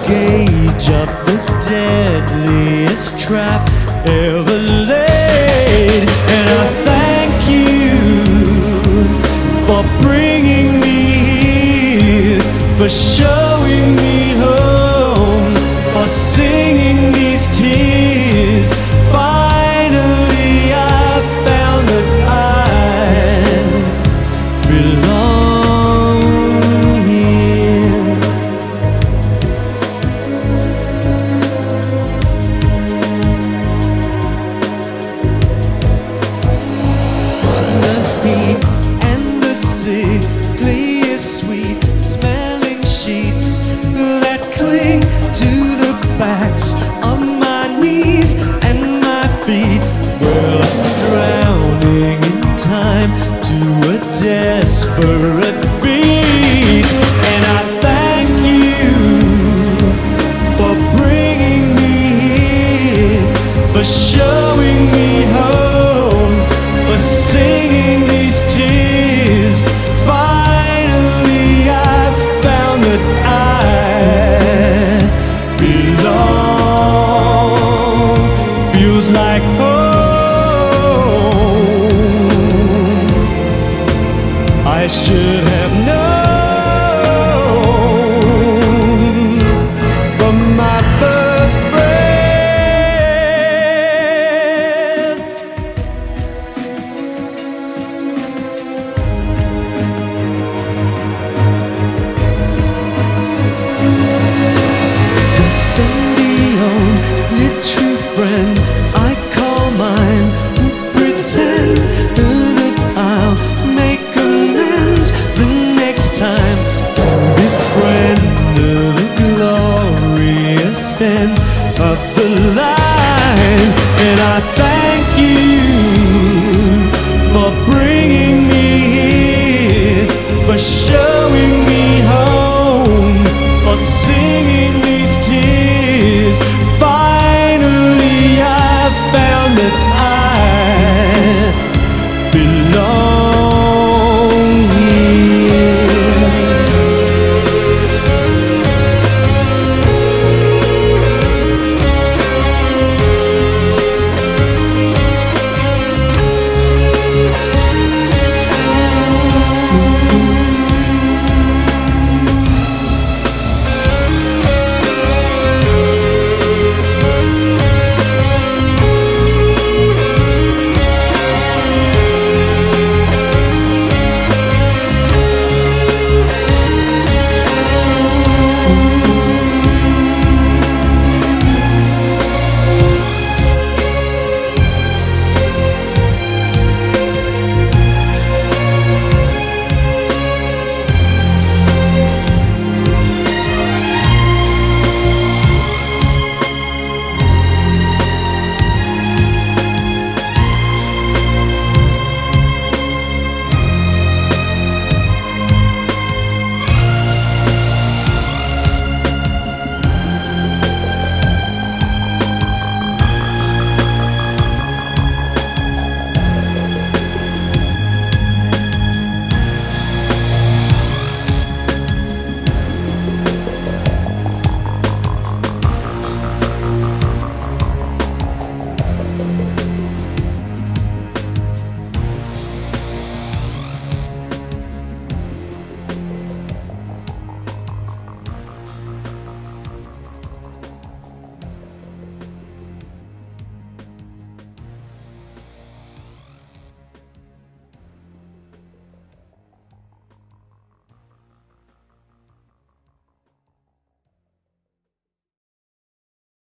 gauge of the deadliest trap ever laid. And I thank you for bringing me here, for showing me home, for singing these tears. Finally I found that I belong here. The heat and the sickly sweet smelling sheets that cling to the backs of my knees and my feet. Well, I'm drowning in time to a desperate beat. And I thank you for bringing me here, for showing me home, for singing these tears. Finally I've found that I belong. Feels like home. I should have known from my first breath. Send the only true friend I call mine, who pretend that I'll make amends the next time. Befriend the glorious end of the line. And I thank